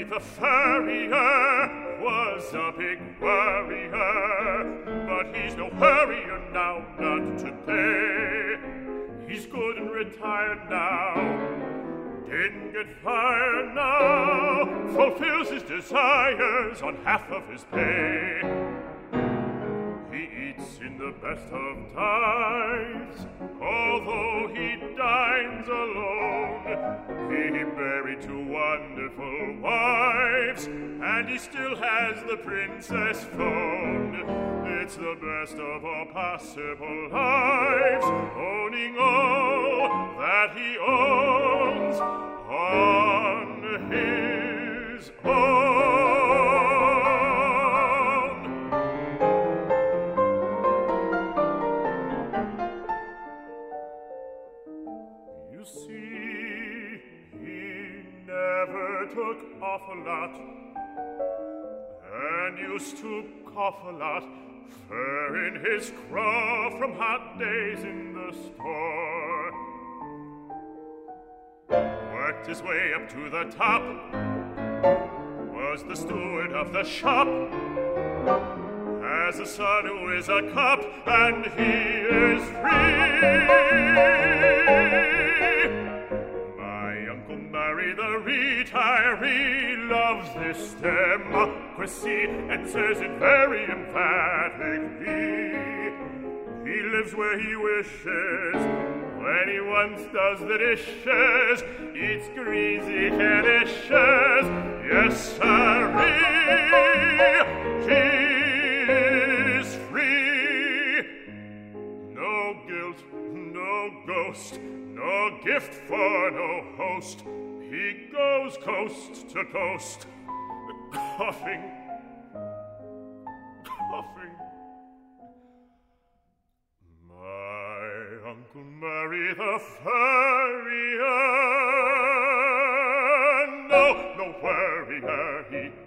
Murray the furrier was a big worrier, but he's no hurrier now, not today. He's good and retired now, didn't get fired now, fulfills his desires on half of his pay. He eats in the best of times, although he dines alone. He married two wonderful wives, and he still has the princess phone. It's the best of all possible lives, owning all that he owns on his own. You see, he never took off a lot, and used to cough a lot, fur in his craw from hot days in the store. Worked his way up to the top, was the steward of the shop, has a son who is a cop, and he is free. My Uncle Murray the retiree loves this democracy and says it very emphatically. He lives where he wishes, when he once does the dishes, eats greasy canishes. Yes, sirree, he is free. No guilt, no ghost, no gift for no host. He goes coast to coast, coughing, coughing. My Uncle Murray the furrier, no worrier, he